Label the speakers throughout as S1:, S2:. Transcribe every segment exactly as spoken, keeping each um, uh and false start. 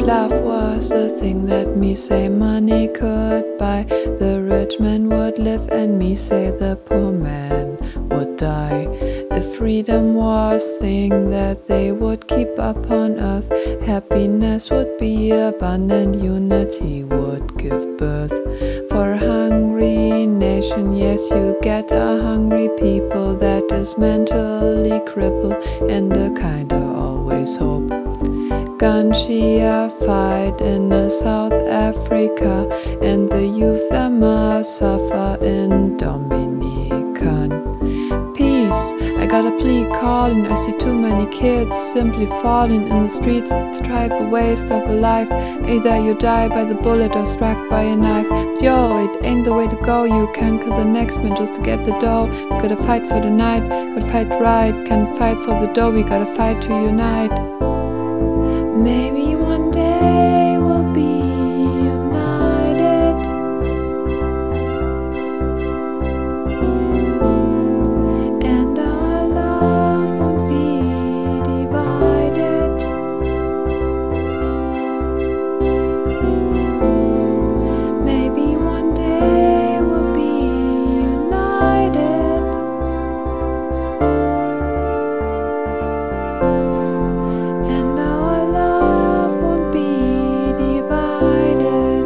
S1: Love was the thing that me say money could buy. The rich man would live and me say the poor man would die. If freedom was thing that they would keep upon earth, happiness would be abundant, unity would give birth. For a hungry nation, yes, you get a hungry people that is mentally crippled and a kinda always hope. Ganjia fight in uh, South Africa, and the youth that must suffer in Dominican. Peace, I got a plea calling. I see too many kids simply falling in the streets. Strive a waste of a life. Either you die by the bullet or struck by a knife. But yo, it ain't the way to go. You can't kill the next man just to get the dough. We gotta fight for the night, gotta fight right. Can't fight for the dough, we gotta fight to unite. Maybe one day we'll be united, and our love won't be divided. Maybe one day we'll be united, and our love won't be divided.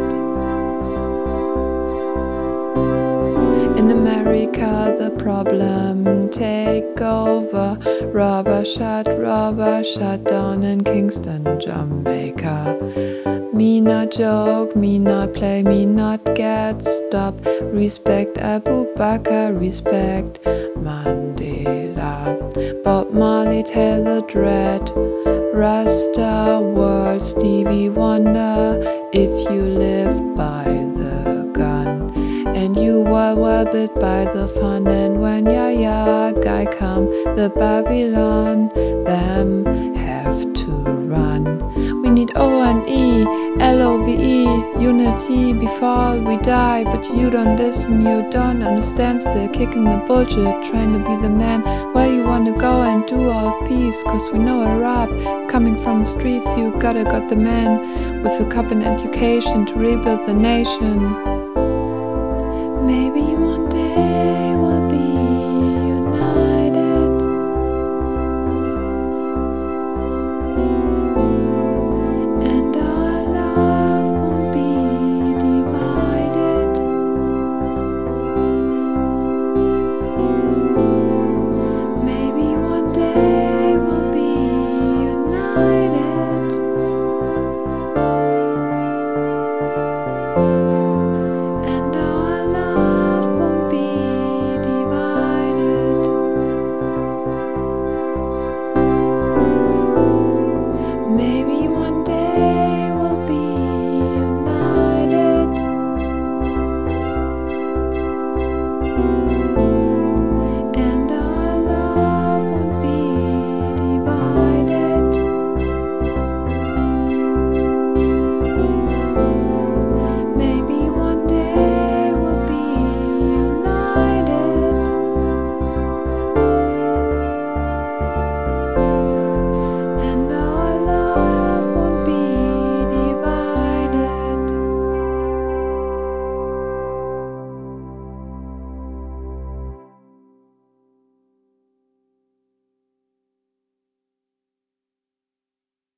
S1: In America, the problem take over. Robber shot, robber shot down in Kingston, Jamaica. Me not joke, me not play, me not get stopped. Respect Abu Bakr, respect Mandela. Bob Marley tell the dread. Rasta world, Stevie Wonder. If you live by the gun, and you were well bit by the fun, and when ya ya guy come, the Babylon, them have to run. We need O N E, L O V E, unity before we die. But you don't listen, you don't understand, still kicking the bullshit, trying to be the man. Where you wanna go and do all peace, cause we know a rap coming from the streets. You gotta got the man with a cup and education to rebuild the nation. Maybe